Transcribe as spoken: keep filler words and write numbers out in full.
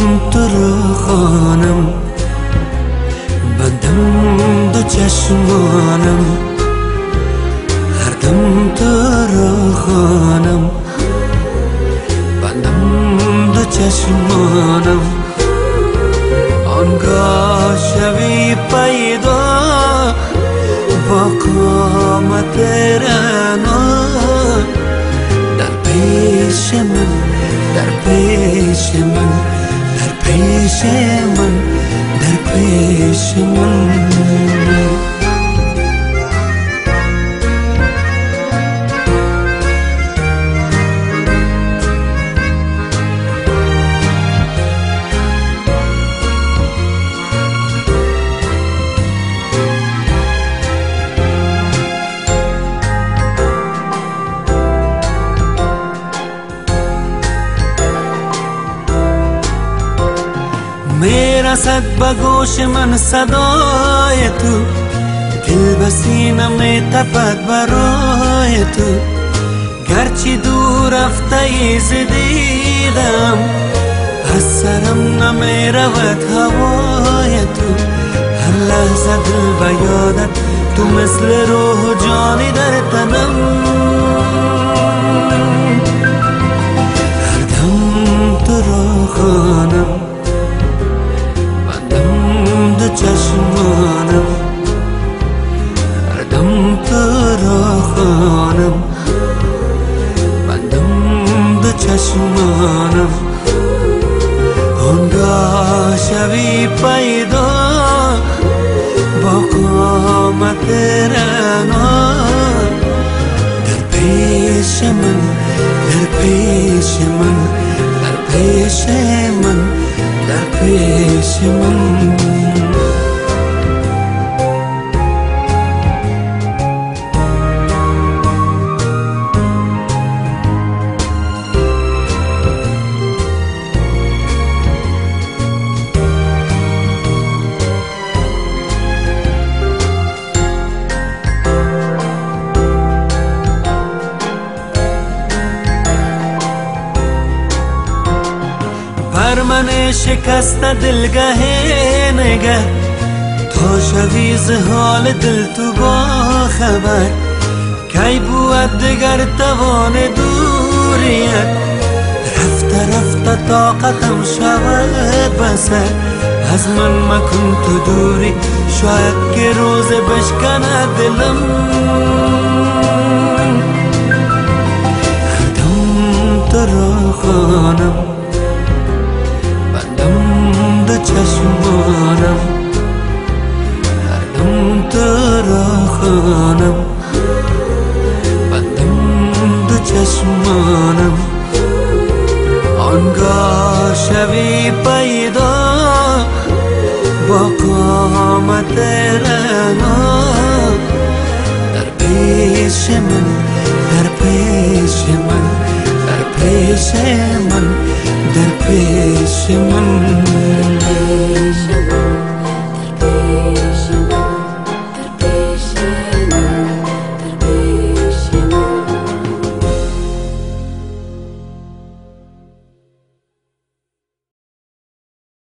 تو رو خانم، بندم دو چشمانم، هر دم تو رو خانم، بندم دو چشمانم. آنگاه شوی پیدا با قامت رعنا، در پیش من، در پیش من، در پیش من، در پیش من. میرسد به گوش من صدای تو، دل به سینه میتپد برای تو. گرچه دور رفته ای ز دیدم، از سرم نمیرود هوای تو. هر لحظه دل به یادت، تو مثل روح و جانی در تنم. هر دم تو رو خانم، دو چشمانم، هر دم تو رو خانم، بندم دو چشمانم. آنگاه شوی پیدا با قامت رعنا، در پیش من، در پیش من، در پیش من، در پیش من. بر من شکست دلگه نگه، تا شوی ز حال دل تو با خبر. کی بود دگر توان دوریت، رفته رفته طاقتم شود بسر. از من مکن تو دوری، شاید که روز بشکنه دلم. هر دم تو رو خانم، بندم دو چشمانم، هر دم تو رو خانم، بندم دو چشمانم. آنگاه شوی پیدا با قامت رعنا، در پیش من، در پیش من، در پیش من، در پیش من.